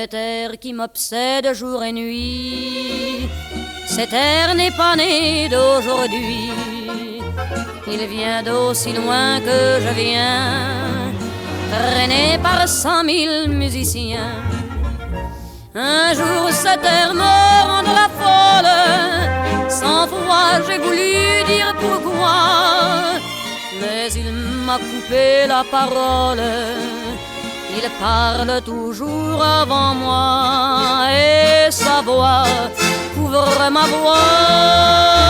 cet air qui m'obsède jour et nuit. Cet air n'est pas né d'aujourd'hui, il vient d'aussi loin que je viens, traîné par 100 000 musiciens. Un jour cet air me rendra folle, 100 fois j'ai voulu dire pourquoi, mais il m'a coupé la parole. Il parle toujours avant moi et sa voix couvre ma voix.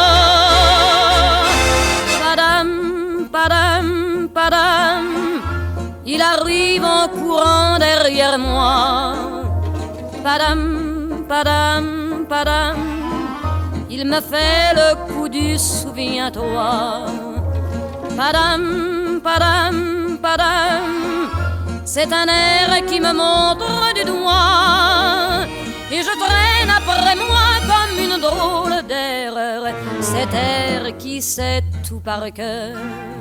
Padam, padam, padam, il arrive en courant derrière moi. Padam, padam, padam, il me fait le coup du souviens-toi. Padam, padam, padam, c'est un air qui me montre du doigt et je traîne après moi comme une drôle d'erreur cet air qui sait tout par cœur.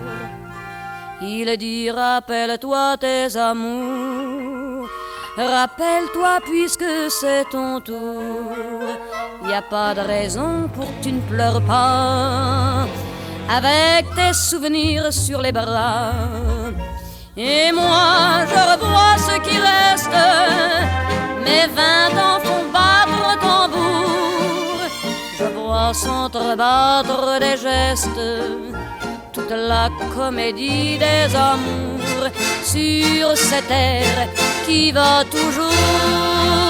Il dit rappelle-toi tes amours, rappelle-toi puisque c'est ton tour. Y a pas de raison pour que tu ne pleures pas avec tes souvenirs sur les bras. Et moi je revois ce qui reste, mes 20 ans font battre le tambour. Je vois s'entrebattre des gestes, toute la comédie des amours sur cette air qui va toujours.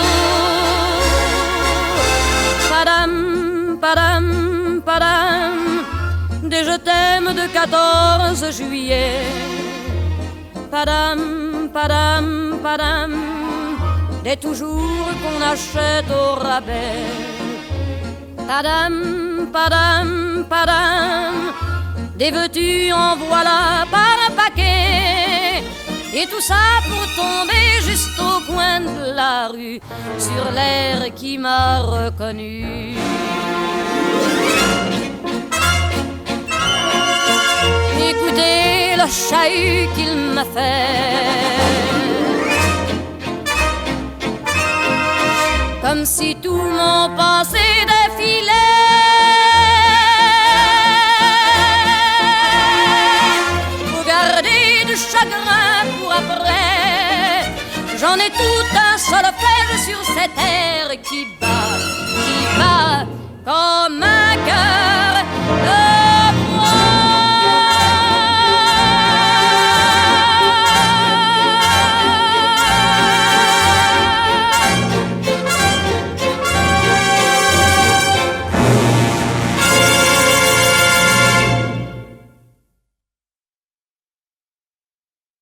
Padam, padam, padam, des je t'aime de 14 juillet. Padam, padam, padam, des toujours qu'on achète au rabais. Padam, padam, padam, des veux-tu en voilà par un paquet. Et tout ça pour tomber juste au coin de la rue, sur l'air qui m'a reconnu. Écoutez le chahut qu'il m'a fait, comme si tout mon passé défilait. Faut garder du chagrin pour après, j'en ai tout un solfège sur cette air qui bat comme un cœur de